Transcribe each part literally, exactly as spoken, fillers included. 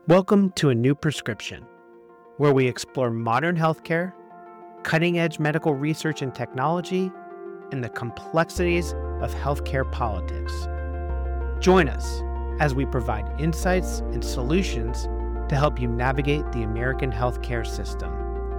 Welcome to A New Prescription, where we explore modern healthcare, cutting-edge medical research and technology, and the complexities of healthcare politics. Join us as we provide insights and solutions to help you navigate the American healthcare system.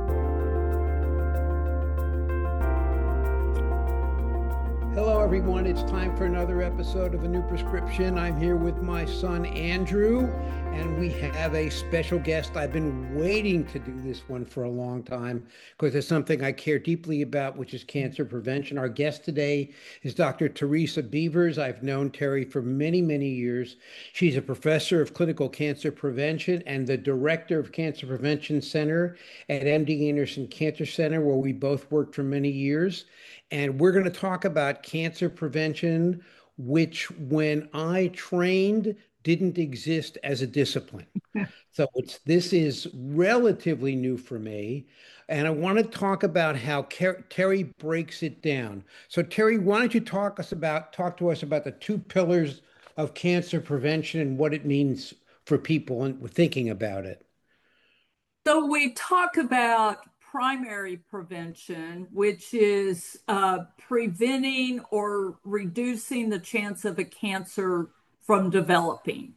Hello, everyone. It's time for another episode of A New Prescription. I'm here with my son, Andrew, and we have a special guest. I've been waiting to do this one for a long time because it's something I care deeply about, which is cancer prevention. Our guest today is Doctor Teresa Beavers. I've known Terry for many, many years. She's a professor of clinical cancer prevention and the director of Cancer Prevention Center at M D Anderson Cancer Center, where we both worked for many years. And we're going to talk about cancer prevention, which when I trained didn't exist as a discipline. So it's this is relatively new for me. And I want to talk about how Ker- Terry breaks it down. So Terry, why don't you talk us about talk to us about the two pillars of cancer prevention and what it means for people and thinking about it. So we talk about primary prevention, which is uh, preventing or reducing the chance of a cancer from developing.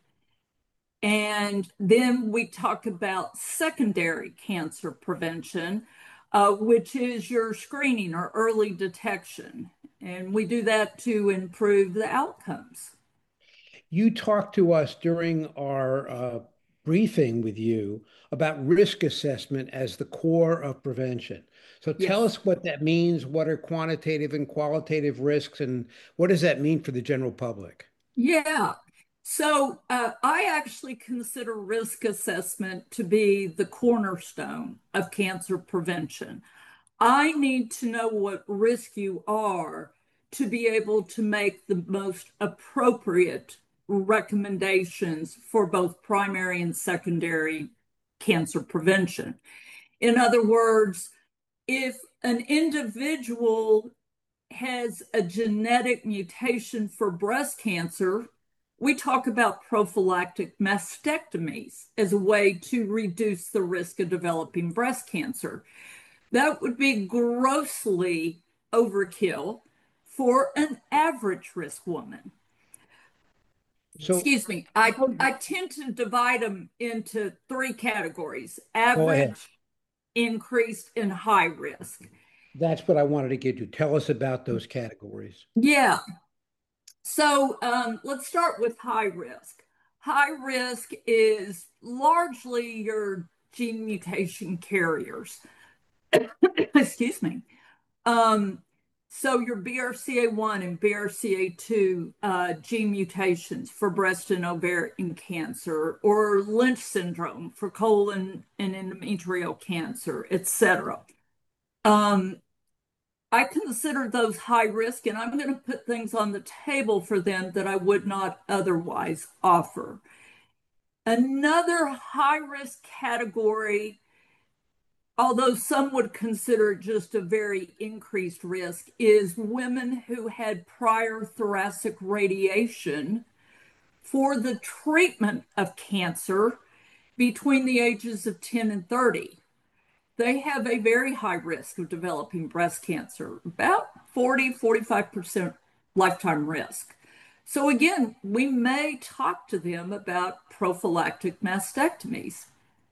And then we talk about secondary cancer prevention, uh, which is your screening or early detection. And we do that to improve the outcomes. You talked to us during our uh, briefing with you about risk assessment as the core of prevention. So tell Yes. us what that means. What are quantitative and qualitative risks, and what does that mean for the general public? Yeah. So uh, I actually consider risk assessment to be the cornerstone of cancer prevention. I need to know what risk you are to be able to make the most appropriate recommendations for both primary and secondary cancer prevention. In other words, if an individual has a genetic mutation for breast cancer, we talk about prophylactic mastectomies as a way to reduce the risk of developing breast cancer. That would be grossly overkill for an average risk woman. So Excuse me, I, how, I tend to divide them into three categories: go ahead. average, increased, and high risk. That's what I wanted to get to. Tell us about those categories. Yeah. So um, let's start with high risk. High risk is largely your gene mutation carriers. Excuse me. Um, so your B R C A one and B R C A two uh, gene mutations for breast and ovarian cancer, or Lynch syndrome for colon and endometrial cancer, et cetera. Um, I consider those high risk, and I'm going to put things on the table for them that I would not otherwise offer. Another high risk category, although some would consider it just a very increased risk, is women who had prior thoracic radiation for the treatment of cancer between the ages of ten and thirty. They have a very high risk of developing breast cancer, about forty, forty-five percent lifetime risk. So again, we may talk to them about prophylactic mastectomies.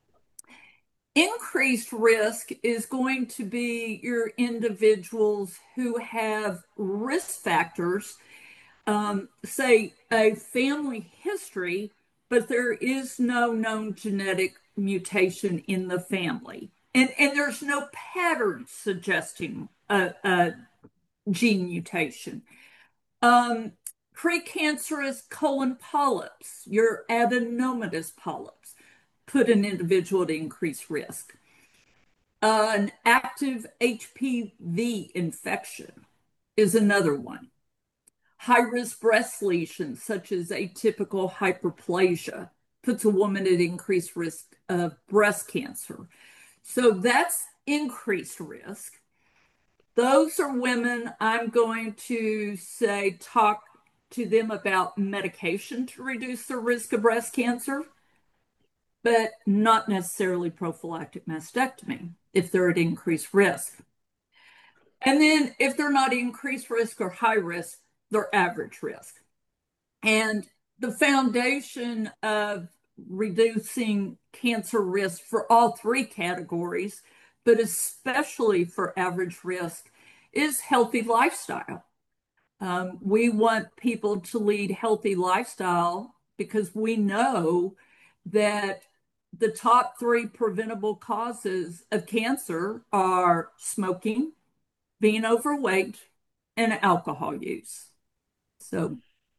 Increased risk is going to be your individuals who have risk factors, um, say a family history, but there is no known genetic mutation in the family. And, and there's no pattern suggesting a, a gene mutation. Um, Precancerous colon polyps, your adenomatous polyps, put an individual at increased risk. Uh, an active H P V infection is another one. High risk breast lesions, such as atypical hyperplasia, puts a woman at increased risk of breast cancer. So that's increased risk. Those are women I'm going to say talk to them about medication to reduce the risk of breast cancer. but not necessarily prophylactic mastectomy if they're at increased risk. And then if they're not increased risk or high risk, they're average risk. And the foundation of reducing cancer risk for all three categories, but especially for average risk, is healthy lifestyle. Um, we want people to lead healthy lifestyle because we know that the top three preventable causes of cancer are smoking, being overweight, and alcohol use. So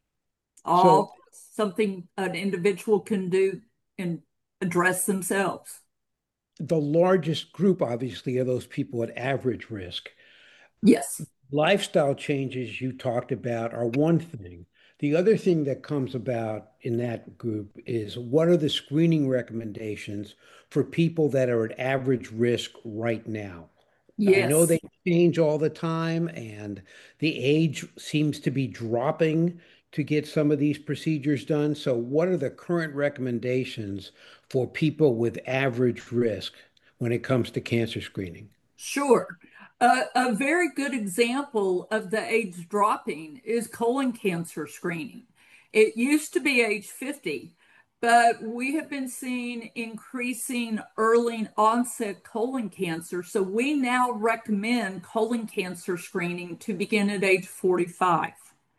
So all something an individual can do and address themselves. the largest group, obviously, are those people at average risk. Yes, Lifestyle changes you talked about are one thing. The other thing that comes about in that group is what are the screening recommendations for people that are at average risk right now? I know yes. they change all the time, and the age seems to be dropping to get some of these procedures done. So, what are the current recommendations for people with average risk when it comes to cancer screening? Sure. Uh, a very good example of the age dropping is colon cancer screening. It used to be age fifty, but we have been seeing increasing early onset colon cancer. So we now recommend colon cancer screening to begin at age forty-five.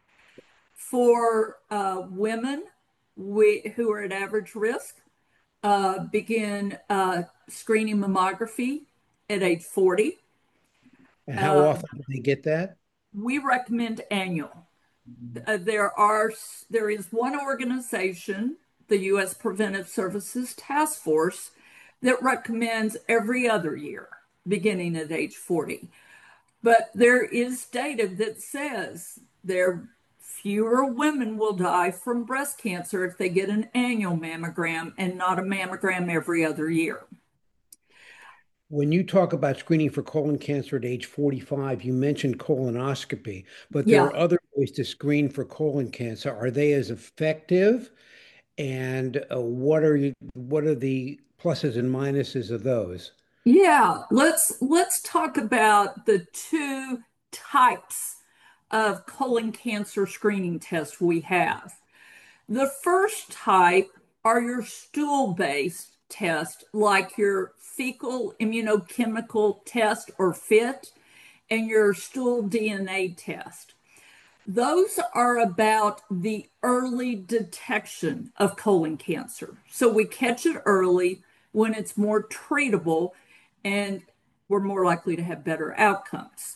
For uh, women we, who are at average risk, uh, begin uh, screening mammography at age forty. And how Uh, often do they get that? we recommend annual. Uh, there are there is one organization, the U S Preventive Services Task Force, that recommends every other year, beginning at age forty. But there is data that says there fewer women will die from breast cancer if they get an annual mammogram and not a mammogram every other year. When you talk about screening for colon cancer at age forty-five, you mentioned colonoscopy, but there Yeah, are other ways to screen for colon cancer. Are they as effective? And uh, what are you, what are the pluses and minuses of those? yeah. Let's let's talk about the two types of colon cancer screening tests we have. The first type are your stool-based tests, like your fecal immunochemical test or FIT, and your stool D N A test. Those are about the early detection of colon cancer. So we catch it early when it's more treatable and we're more likely to have better outcomes.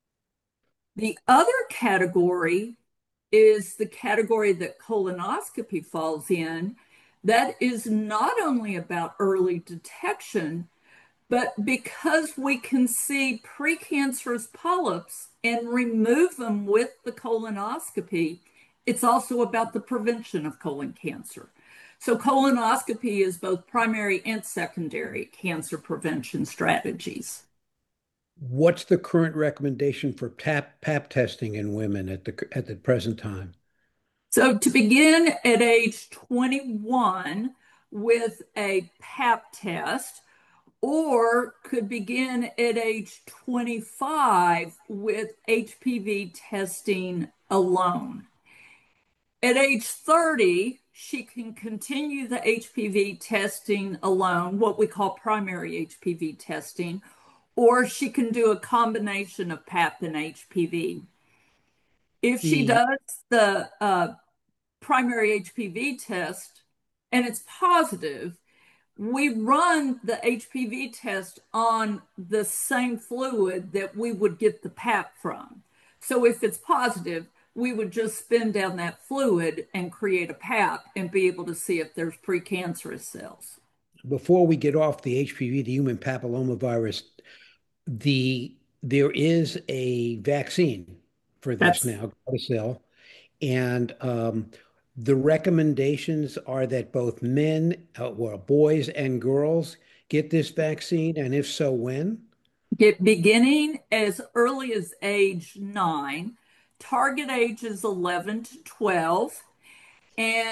The other category is the category that colonoscopy falls in. That is not only about early detection, but because we can see precancerous polyps and remove them with the colonoscopy, it's also about the prevention of colon cancer. So, colonoscopy is both primary and secondary cancer prevention strategies. What's the current recommendation for pap, pap testing in women at the at the present time? So, to begin at age twenty-one with a pap test, or could begin at age twenty-five with H P V testing alone. At age thirty, she can continue the H P V testing alone, what we call primary H P V testing, or she can do a combination of pap and H P V. If she The does the uh, primary H P V test and it's positive, we run the H P V test on the same fluid that we would get the pap from. So if it's positive, we would just spin down that fluid and create a pap and be able to see if there's precancerous cells. Before we get off the H P V, the human papillomavirus, the there is a vaccine for this That's now, Gardasil, and um, the recommendations are that both men, uh, well, boys and girls get this vaccine, and if so, when? get beginning as early as age nine, target age is eleven to twelve, and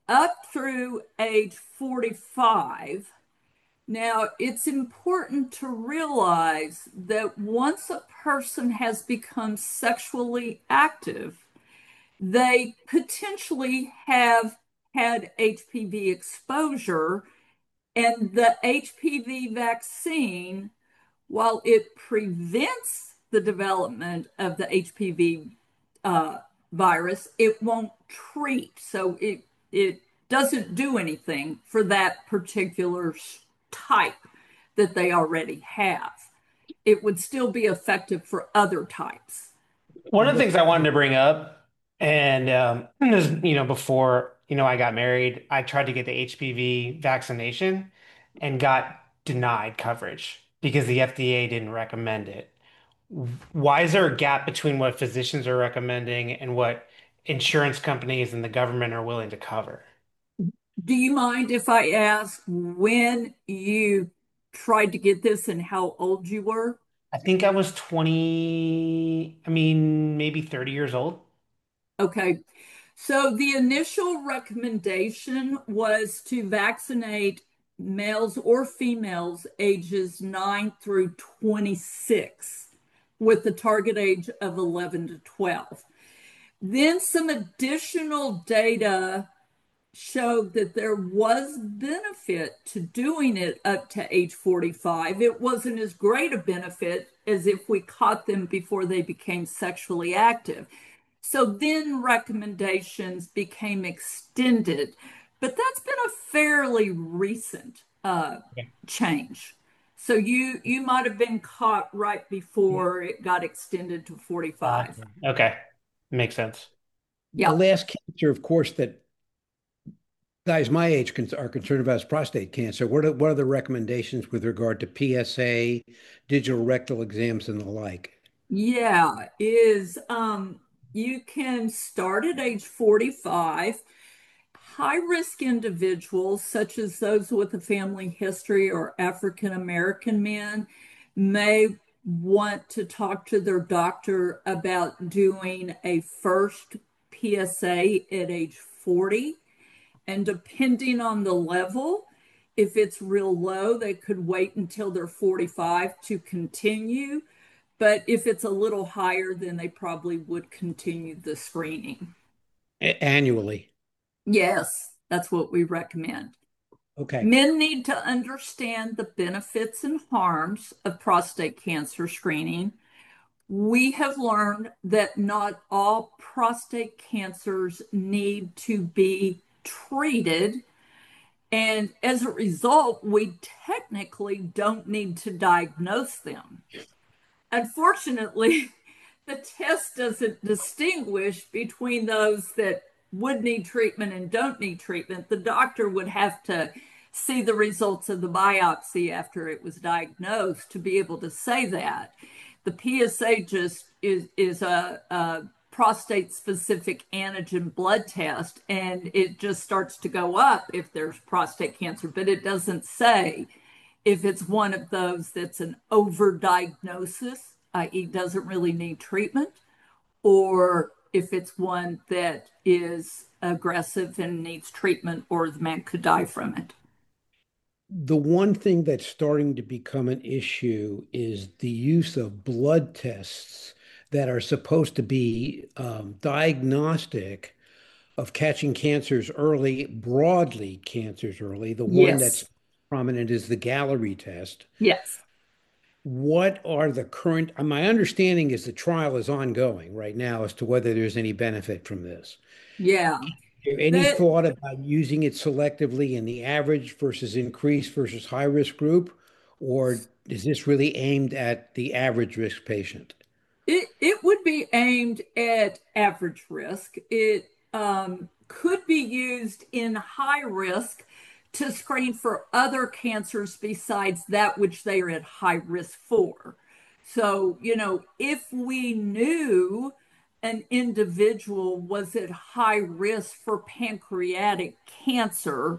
up through age forty-five. Now, it's important to realize that once a person has become sexually active, they potentially have had H P V exposure, and the H P V vaccine, while it prevents the development of the H P V uh, virus, it won't treat. So it it doesn't do anything for that particular type that they already have. It would still be effective for other types. One of the things I wanted to bring up, and um, is, you know, before, you know, I got married, I tried to get the H P V vaccination and got denied coverage because the F D A didn't recommend it. Why is there a gap between what physicians are recommending and what insurance companies and the government are willing to cover? Do you mind if I ask when you tried to get this and how old you were? I think I was twenty, I mean, maybe thirty years old. Okay. So the initial recommendation was to vaccinate males or females ages nine through twenty-six with the target age of eleven to twelve. Then some additional data showed that there was benefit to doing it up to age forty-five. It wasn't as great a benefit as if we caught them before they became sexually active. So then recommendations became extended, but that's been a fairly recent uh, Okay. change. So you you might have been caught right before it got extended to forty-five. Gotcha. Okay. Makes sense. The Yeah. last cancer, of course, that guys my age con- are concerned about is prostate cancer. What are, what are the recommendations with regard to P S A, digital rectal exams, and the like? Yeah, is um you can start at age forty-five. High risk individuals, such as those with a family history or African American men, may want to talk to their doctor about doing a first P S A at age forty. And depending on the level, if it's real low, they could wait until they're forty-five to continue. But if it's a little higher, then they probably would continue the screening. A- annually. Yes, that's what we recommend. Okay. Men need to understand the benefits and harms of prostate cancer screening. We have learned that not all prostate cancers need to be treated. And as a result, we technically don't need to diagnose them. Unfortunately, the test doesn't distinguish between those that would need treatment and don't need treatment. The doctor would have to see the results of the biopsy after it was diagnosed to be able to say that. The P S A just is is a, a prostate specific antigen blood test, and it just starts to go up if there's prostate cancer, but it doesn't say if it's one of those that's an overdiagnosis, that is doesn't really need treatment, or if it's one that is aggressive and needs treatment, or the man could die from it. The one thing that's starting to become an issue is the use of blood tests that are supposed to be um, diagnostic of catching cancers early, broadly cancers early. The one Yes, that's prominent is the Gallery test. yes, What are the current, uh, my understanding is the trial is ongoing right now as to whether there's any benefit from this. yeah. There any That thought about using it selectively in the average versus increased versus high risk group? Or is this really aimed at the average risk patient? It it would be aimed at average risk. It um, could be used in high risk to screen for other cancers besides that which they are at high risk for. So, you know, if we knew an individual was at high risk for pancreatic cancer,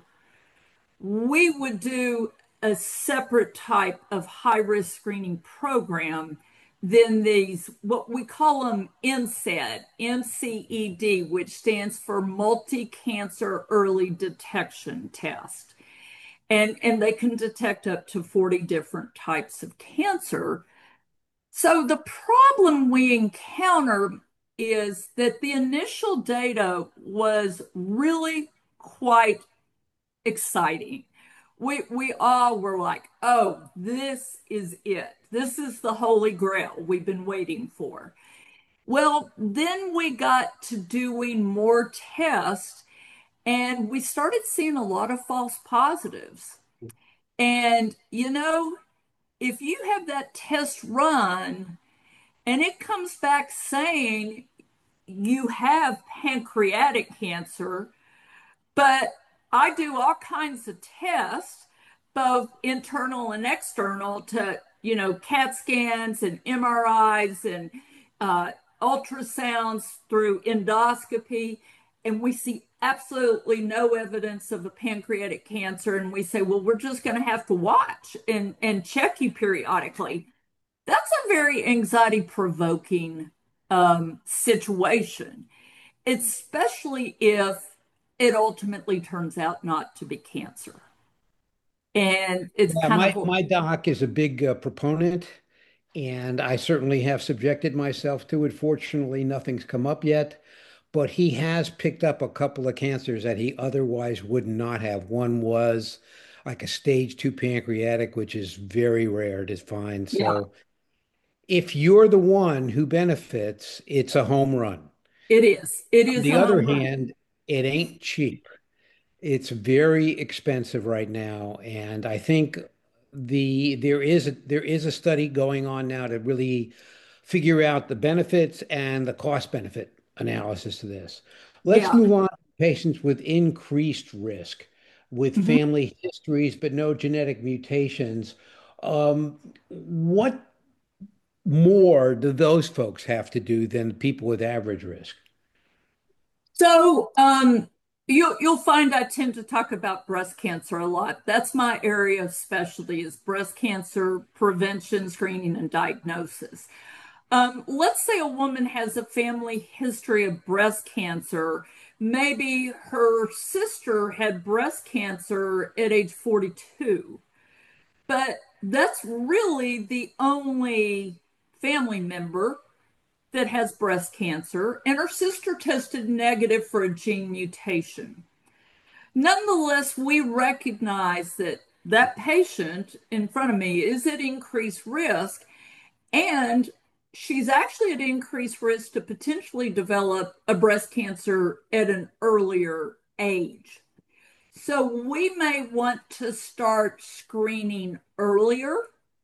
we would do a separate type of high risk screening program then these, what we call them M C E D, M C E D, which stands for Multi-Cancer Early Detection Test. And, and they can detect up to forty different types of cancer. So the problem we encounter is that the initial data was really quite exciting. We we all were like, "Oh, this is it. This is the holy grail we've been waiting for." Well, then we got to doing more tests and we started seeing a lot of false positives. And you know, if you have that test run and it comes back saying you have pancreatic cancer, but I do all kinds of tests, both internal and external, to, you know, CAT scans and M R Is and uh, ultrasounds through endoscopy, and we see absolutely no evidence of a pancreatic cancer. And we say, well, we're just going to have to watch and, and check you periodically. That's a very anxiety provoking um, situation, especially if it ultimately turns out not to be cancer. And it's Yeah, kind my of, my doc is a big uh, proponent, and I certainly have subjected myself to it. Fortunately, nothing's come up yet, but he has picked up a couple of cancers that he otherwise would not have. One was like a stage two pancreatic, which is very rare to find. yeah, So if you're the one who benefits, it's a home run. it is. It On is the a other home run. hand, it ain't cheap. It's very expensive right now, and I think the there is a, there is a study going on now to really figure out the benefits and the cost benefit analysis to this. Let's Yeah. move on to patients with increased risk, with Mhm. family histories but no genetic mutations. Um, what more do those folks have to do than people with average risk? So, um, you'll you'll find I tend to talk about breast cancer a lot. That's my area of specialty is breast cancer prevention, screening, and diagnosis. Um, let's say a woman has a family history of breast cancer. Maybe her sister had breast cancer at age forty-two, but that's really the only family member that has breast cancer, and her sister tested negative for a gene mutation. Nonetheless, we recognize that that patient in front of me is at increased risk, and she's actually at increased risk to potentially develop a breast cancer at an earlier age. So we may want to start screening earlier.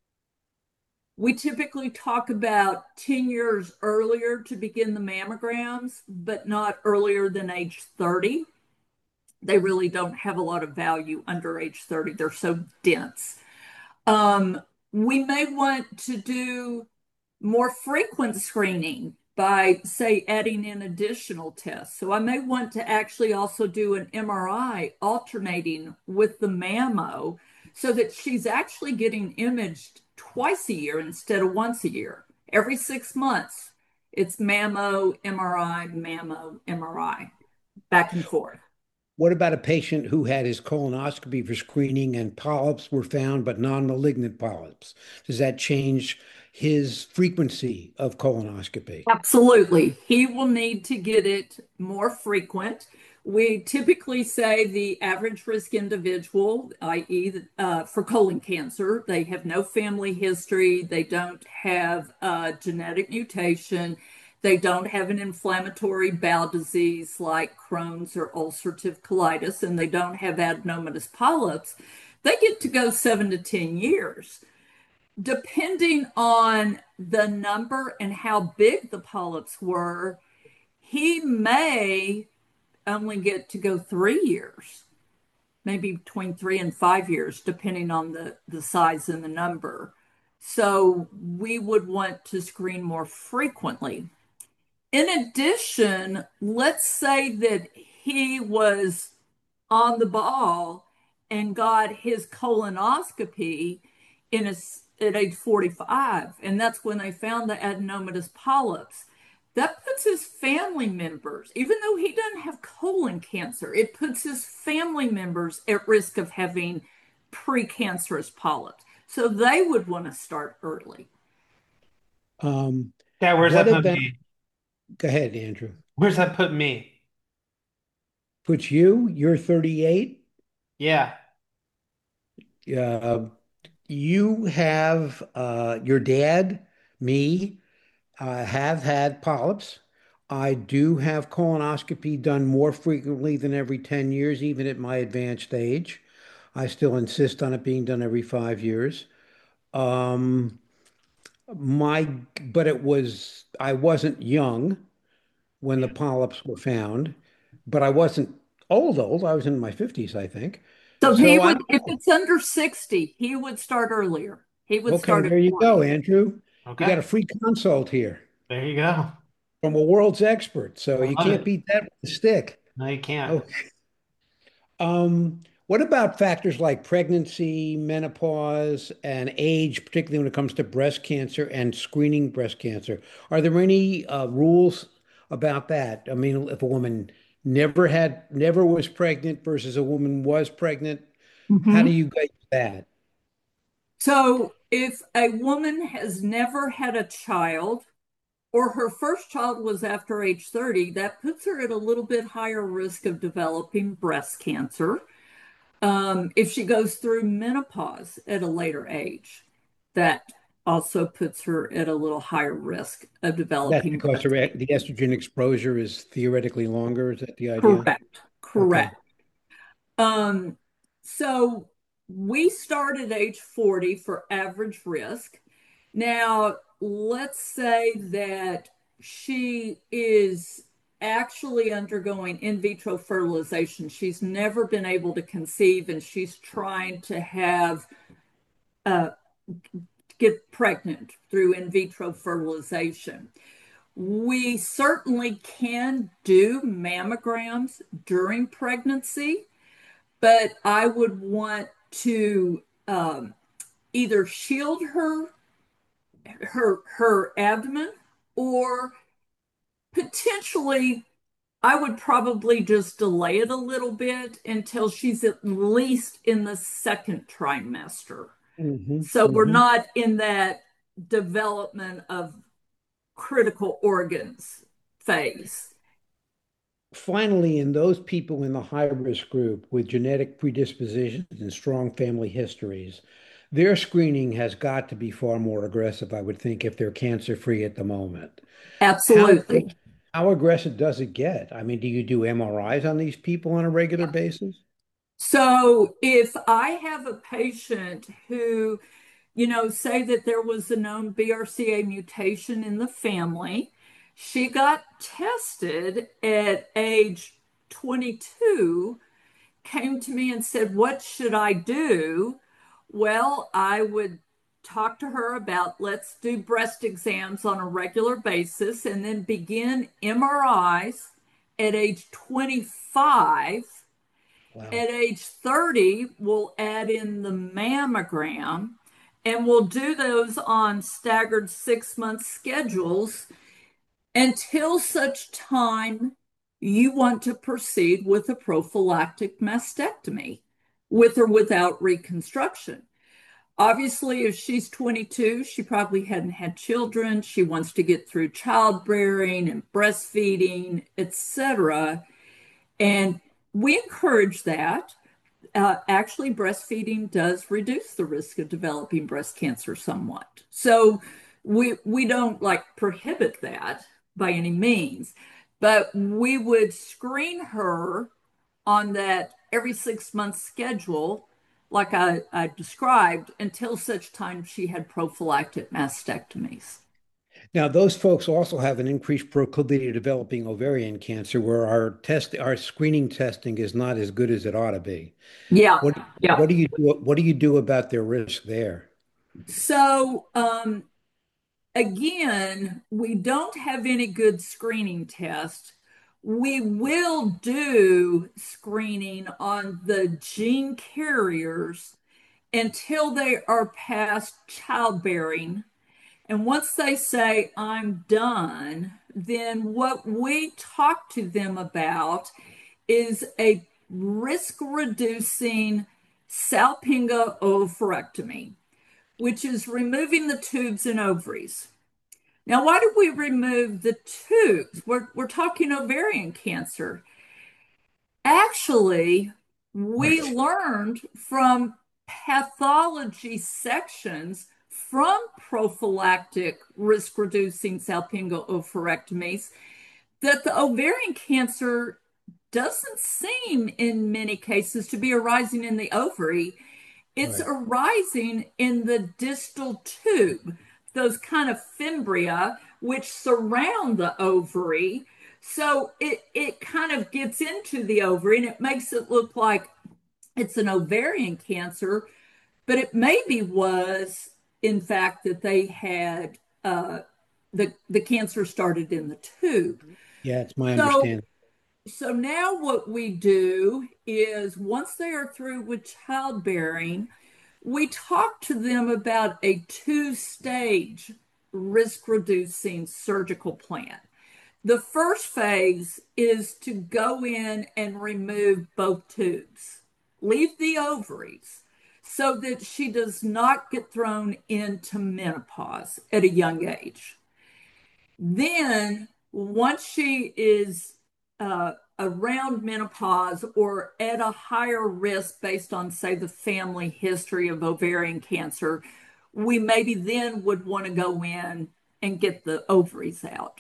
We typically talk about ten years earlier to begin the mammograms, but not earlier than age thirty. They really don't have a lot of value under age thirty. They're so dense. Um, we may want to do more frequent screening by, say, adding in additional tests. So I may want to actually also do an M R I alternating with the mammo so that she's actually getting imaged twice a year instead of once a year. Every six months, it's mammo, M R I, mammo, M R I, back and forth. What about a patient who had his colonoscopy for screening and polyps were found, but non-malignant polyps? Does that change his frequency of colonoscopy? Absolutely. He will need to get it more frequent. We typically say the average risk individual, that is, uh, for colon cancer, they have no family history, they don't have a genetic mutation, they don't have an inflammatory bowel disease like Crohn's or ulcerative colitis, and they don't have adenomatous polyps. They get to go seven to ten years. Depending on the number and how big the polyps were, he may only get to go three years, maybe between three and five years, depending on the, the size and the number. So we would want to screen more frequently. In addition, let's say that he was on the ball and got his colonoscopy in a at age forty-five, and that's when they found the adenomatous polyps. That puts his family members, even though he doesn't have colon cancer, it puts his family members at risk of having precancerous polyps. So they would want to start early. Um, Yeah, where's what that put about, me? go ahead, Andrew. Where's that put me? Puts you, you're thirty-eight. Yeah. Uh, you have uh, your dad, me, uh, have had polyps. I do have colonoscopy done more frequently than every ten years, even at my advanced age. I still insist on it being done every five years. Um, my, but it was, I wasn't young when the polyps were found, but I wasn't old, old. I was in my fifties, I think. So he So I would, don't if know. it's under sixty, he would start earlier. He would Okay, start at there you go, forty. Andrew. You got Okay. a free consult here There you go. from a world's expert. So I you love can't it. beat that with a stick. No, you can't. Okay. Um, what about factors like pregnancy, menopause, and age, particularly when it comes to breast cancer and screening breast cancer? Are there any uh, rules about that? I mean, if a woman never had, never was pregnant versus a woman was pregnant, how do Mhm. you gauge that? So if a woman has never had a child, or her first child was after age thirty, that puts her at a little bit higher risk of developing breast cancer. Um, if she goes through menopause at a later age, that also puts her at a little higher risk of That's developing because breast her, e- the cancer. estrogen exposure is theoretically longer. Is that the idea? Correct. Okay. Correct. Um, so we start at age forty for average risk. Now, let's say that she is actually undergoing in vitro fertilization. She's never been able to conceive and she's trying to have uh, get pregnant through in vitro fertilization. We certainly can do mammograms during pregnancy, but I would want to um, either shield her her her abdomen, or potentially I would probably just delay it a little bit until she's at least in the second trimester. hmm So we're hmm not in that development of critical organs phase. Finally, in those people in the high risk group with genetic predispositions and strong family histories, their screening has got to be far more aggressive, I would think, if they're cancer free at the moment. How Absolutely. how aggressive does it get? I mean, do you do M R Is on these people on a regular basis? So if I have a patient who, you know, say that there was a known B R C A mutation in the family, she got tested at age twenty-two, came to me and said, "What should I do?" Well, I would talk to her about let's do breast exams on a regular basis and then begin M R Is at age twenty-five. Wow. At age thirty, we'll add in the mammogram and we'll do those on staggered six month schedules until such time you want to proceed with a prophylactic mastectomy with or without reconstruction. Obviously, if she's twenty-two, she probably hadn't had children. She wants to get through childbearing and breastfeeding, et cetera. And we encourage that. Uh, actually, breastfeeding does reduce the risk of developing breast cancer somewhat. So we we don't like prohibit that by any means, but we would screen her on that every six month schedule, like I, I described, until such time she had prophylactic mastectomies. Now, those folks also have an increased proclivity of developing ovarian cancer, where our test, our screening testing is not as good as it ought to be. Yeah, What yeah. what do you do? What do you do about their risk there? So um, again, we don't have any good screening tests. We will do screening on the gene carriers until they are past childbearing. And once they say, I'm done, then what we talk to them about is a risk reducing salpingo oophorectomy, which is removing the tubes and ovaries. Now, why do we remove the tubes? We're, we're talking ovarian cancer. Actually, we Right. learned from pathology sections from prophylactic risk reducing salpingo oophorectomies that the ovarian cancer doesn't seem in many cases to be arising in the ovary. It's Right. arising in the distal tube, those kind of fimbria which surround the ovary. So it, it kind of gets into the ovary and it makes it look like it's an ovarian cancer, but it maybe was, in fact, that they had uh, the, the cancer started in the tube. Yeah, it's my So understanding. so now what we do is once they are through with childbearing, we talk to them about a two-stage risk reducing surgical plan. The first phase is to go in and remove both tubes, leave the ovaries so that she does not get thrown into menopause at a young age. Then, once she is uh, around menopause or at a higher risk based on, say, the family history of ovarian cancer, we maybe then would want to go in and get the ovaries out.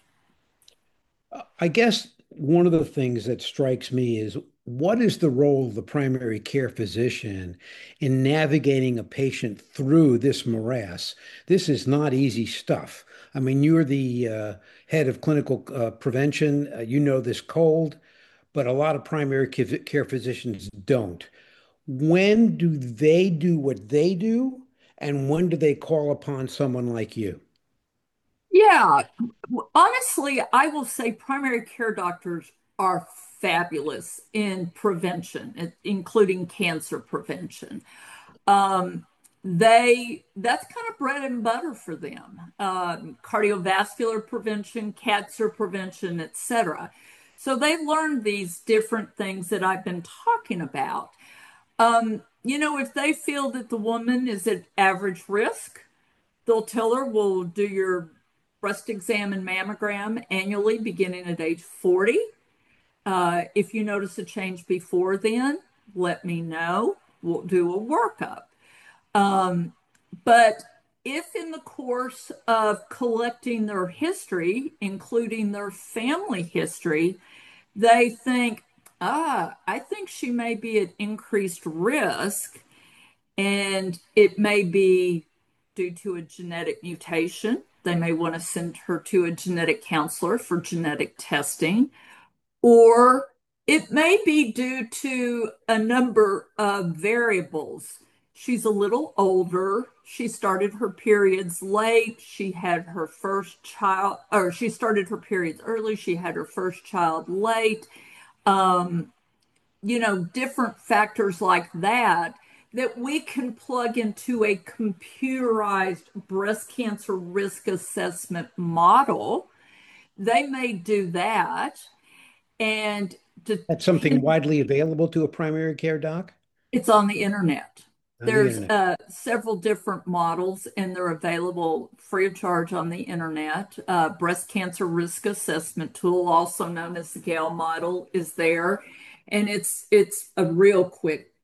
I guess one of the things that strikes me is what is the role of the primary care physician in navigating a patient through this morass? This is not easy stuff. I mean, you're the uh, head of clinical uh, prevention. Uh, you know this cold, but a lot of primary ca- care physicians don't. When do they do what they do, and when do they call upon someone like you? Yeah, honestly, I will say primary care doctors are fabulous in prevention, including cancer prevention. Um, they that's kind of bread and butter for them. Um, cardiovascular prevention, cancer prevention, et cetera. So they've learned these different things that I've been talking about. Um, you know, if they feel that the woman is at average risk, they'll tell her, we'll do your breast exam and mammogram annually beginning at age forty. Uh, if you notice a change before then, let me know. We'll do a workup. Um, but if in the course of collecting their history, including their family history, they think, ah, I think she may be at increased risk, and it may be due to a genetic mutation. They may want to send her to a genetic counselor for genetic testing, or it may be due to a number of variables. She's a little older. She started her periods late. She had her first child, or she started her periods early. She had her first child late. Um, you know, different factors like that that we can plug into a computerized breast cancer risk assessment model. They may do that. And That's something depend, widely available to a primary care doc it's on the internet. on the There's internet. uh, several different models, and they're available free of charge on the internet. Uh, breast cancer risk assessment tool, also known as the GALE model, is there, and it's it's a real quick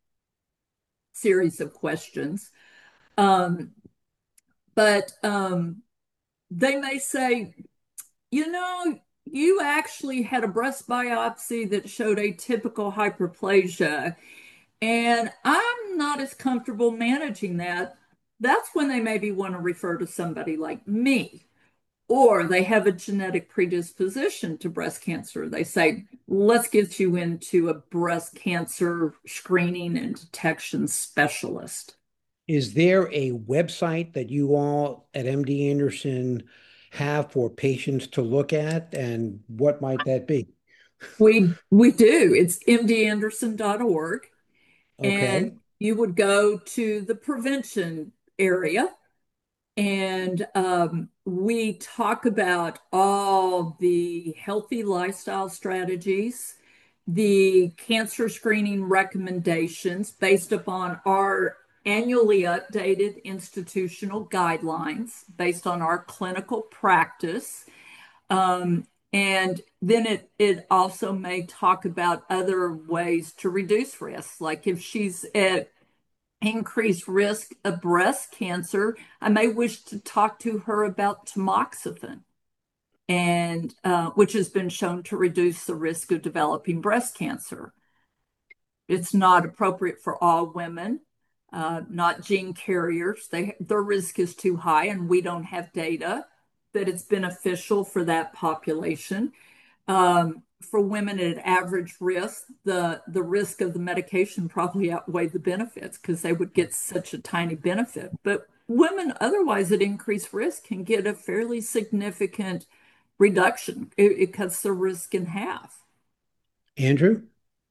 series of questions. Um, but um, they may say, you know, you actually had a breast biopsy that showed atypical hyperplasia, and I'm not as comfortable managing that. That's when they maybe want to refer to somebody like me. Or they have a genetic predisposition to breast cancer. They say, let's get you into a breast cancer screening and detection specialist. Is there a website that you all at M D Anderson have for patients to look at, and what might that be? We we do. It's m d anderson dot org. And Okay. You would go to the prevention area, and um, we talk about all the healthy lifestyle strategies, the cancer screening recommendations based upon our annually updated institutional guidelines based on our clinical practice. Um, and then it, it also may talk about other ways to reduce risk. Like if she's at increased risk of breast cancer, I may wish to talk to her about tamoxifen, and uh, which has been shown to reduce the risk of developing breast cancer. It's not appropriate for all women, uh, not gene carriers. They, their risk is too high, and we don't have data that it's beneficial for that population. Um, for women at average risk, the, the risk of the medication probably outweighed the benefits because they would get such a tiny benefit. But women otherwise at increased risk can get a fairly significant reduction. It, it cuts the risk in half. Andrew,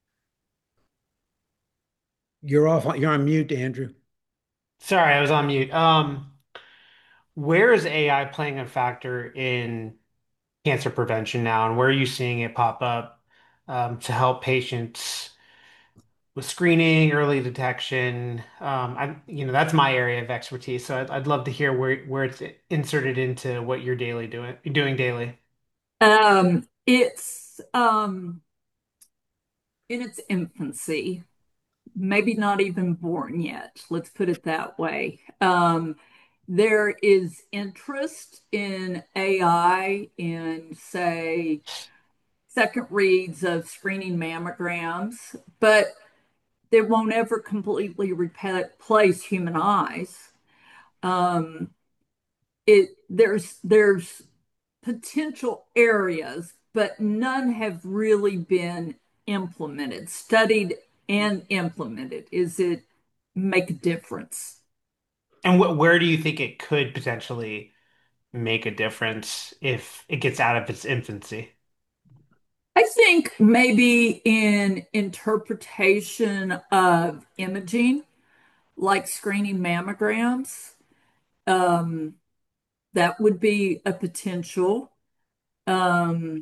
you're off. You're on mute, Andrew. Sorry, I was on mute. Um, where is A I playing a factor in cancer prevention now, and where are you seeing it pop up um, to help patients with screening, early detection? Um, I, you know, that's my area of expertise, so I'd, I'd love to hear where where it's inserted into what you're daily doing doing daily. Um, it's um, in its infancy, maybe not even born yet. Let's put it that way. Um, there is interest in A I in, say, second reads of screening mammograms, but they won't ever completely replace human eyes. Um, it there's there's potential areas, but none have really been implemented, studied and implemented. Is it make a difference? And wh where do you think it could potentially make a difference if it gets out of its infancy? I think maybe in interpretation of imaging, like screening mammograms, um, that would be a potential. Um,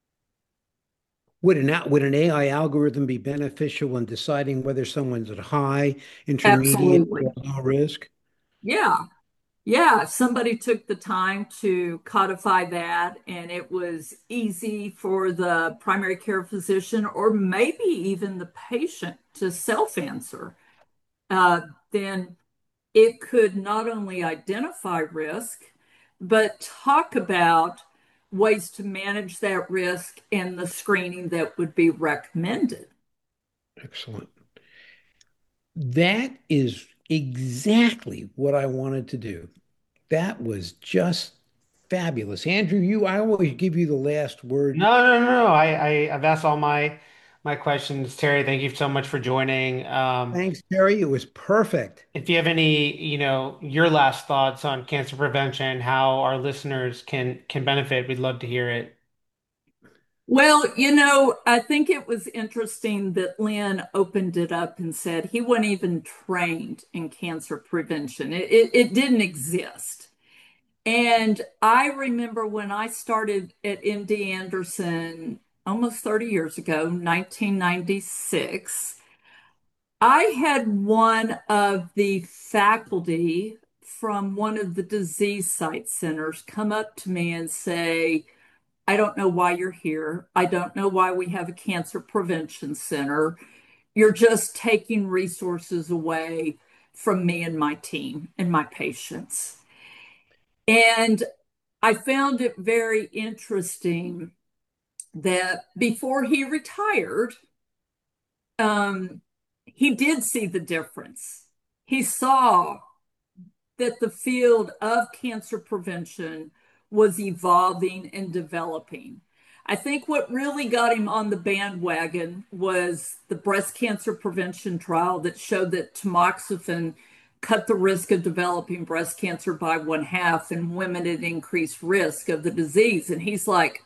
Would an would an A I algorithm be beneficial in deciding whether someone's at high, intermediate, or Absolutely. low risk? Yeah. Yeah. Somebody took the time to codify that, and it was easy for the primary care physician or maybe even the patient to self answer. Uh, then it could not only identify risk, but talk about ways to manage that risk and the screening that would be recommended. Excellent. That is exactly what I wanted to do. That was just fabulous. Andrew, you, I always give you the last word. No, no, no, no. I, I I've asked all my my questions. Terry, thank you so much for joining. Um, Thanks, Terry. It was perfect. if you have any, you know, your last thoughts on cancer prevention, how our listeners can can benefit, we'd love to hear it. Well, you know, I think it was interesting that Lynn opened it up and said he wasn't even trained in cancer prevention. It, it, it didn't exist. And I remember when I started at M D Anderson almost thirty years ago, nineteen ninety-six, I had one of the faculty from one of the disease site centers come up to me and say, I don't know why you're here. I don't know why we have a cancer prevention center. You're just taking resources away from me and my team and my patients. And I found it very interesting that before he retired, um, he did see the difference. He saw that the field of cancer prevention was evolving and developing. I think what really got him on the bandwagon was the breast cancer prevention trial that showed that tamoxifen cut the risk of developing breast cancer by one half in women at increased risk of the disease. And he's like,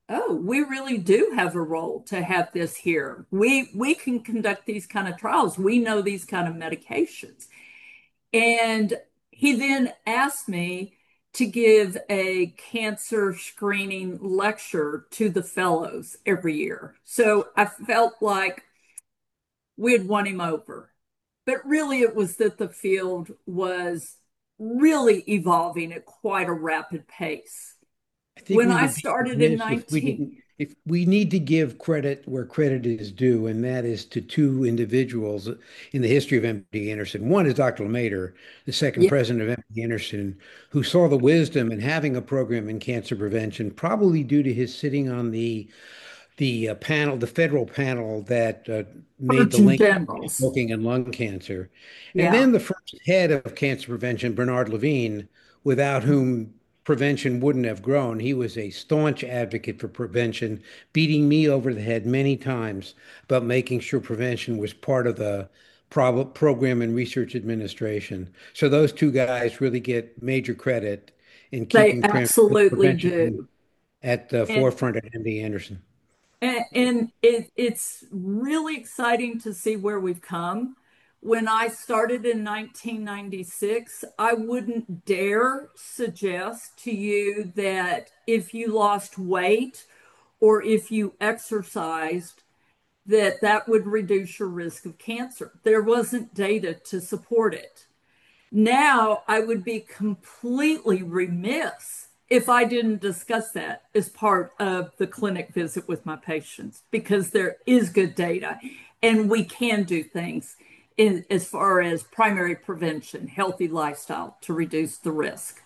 oh, we really do have a role to have this here. We we can conduct these kind of trials. We know these kind of medications. And he then asked me to give a cancer screening lecture to the fellows every year. So I felt like we had won him over. But really, it was that the field was really evolving at quite a rapid pace. I think When we I would be started in remiss if we nineteen, didn't, if we need to give credit where credit is due, and that is to two individuals in the history of M D Anderson. One is Doctor Lemater, the second yeah, president of M D Anderson, who saw the wisdom in having a program in cancer prevention, probably due to his sitting on the the uh, panel, the federal panel that uh, made the Surgeon link between Generals. smoking and lung cancer. And Yeah. then the first head of cancer prevention, Bernard Levine, without whom prevention wouldn't have grown. He was a staunch advocate for prevention, beating me over the head many times about making sure prevention was part of the prob- program and research administration. So those two guys really get major credit in They keeping pre- absolutely prevention do. at the And forefront at M D Anderson. and, and it, it's really exciting to see where we've come. When I started in nineteen ninety-six, I wouldn't dare suggest to you that if you lost weight or if you exercised, that that would reduce your risk of cancer. There wasn't data to support it. Now, I would be completely remiss if I didn't discuss that as part of the clinic visit with my patients because there is good data and we can do things in, as far as primary prevention, healthy lifestyle to reduce the risk.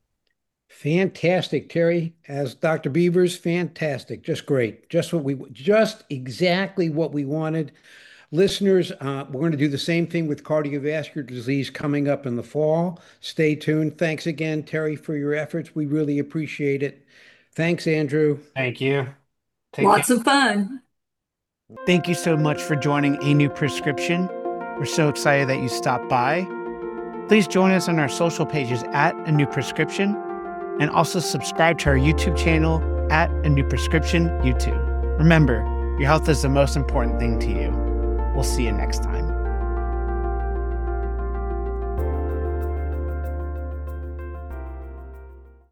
Fantastic, Terry. As Doctor Beavers, fantastic. Just great. Just what we, just exactly what we wanted. Listeners, uh, we're going to do the same thing with cardiovascular disease coming up in the fall. Stay tuned. Thanks again, Terry, for your efforts. We really appreciate it. Thanks, Andrew. Thank you. Take care. Lots of fun. Thank you so much for joining A New Prescription. We're so excited that you stopped by. Please join us on our social pages at A New Prescription and also subscribe to our YouTube channel at A New Prescription YouTube. Remember, your health is the most important thing to you. We'll see you next time.